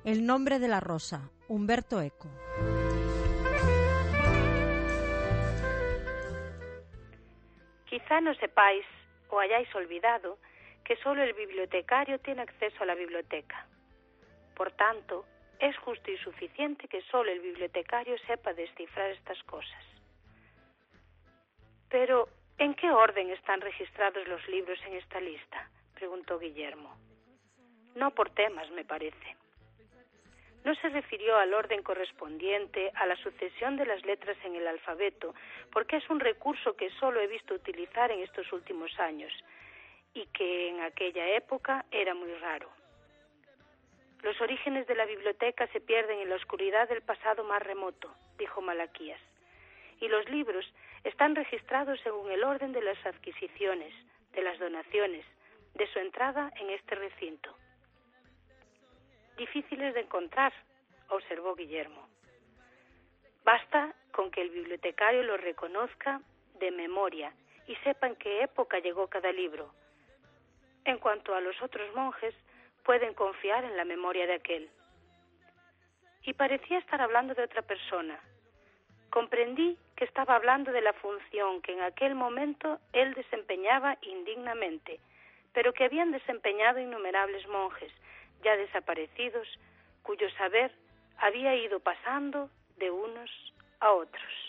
El nombre de la rosa, Umberto Eco. Quizá no sepáis o hayáis olvidado que solo el bibliotecario tiene acceso a la biblioteca. Por tanto, es justo y suficiente que solo el bibliotecario sepa descifrar estas cosas. Pero, ¿en qué orden están registrados los libros en esta lista?, preguntó Guillermo. No por temas, me parece. No se refirió al orden correspondiente a la sucesión de las letras en el alfabeto, porque es un recurso que solo he visto utilizar en estos últimos años y que en aquella época era muy raro. Los orígenes de la biblioteca se pierden en la oscuridad del pasado más remoto, dijo Malaquías, y los libros están registrados según el orden de las adquisiciones, de las donaciones, de su entrada en este recinto. Difíciles de encontrar, observó Guillermo. Basta con que el bibliotecario lo reconozca de memoria y sepa en qué época llegó cada libro. En cuanto a los otros monjes, pueden confiar en la memoria de aquel. Y parecía estar hablando de otra persona. Comprendí que estaba hablando de la función que en aquel momento él desempeñaba indignamente, pero que habían desempeñado innumerables monjes, ya desaparecidos, cuyo saber había ido pasando de unos a otros.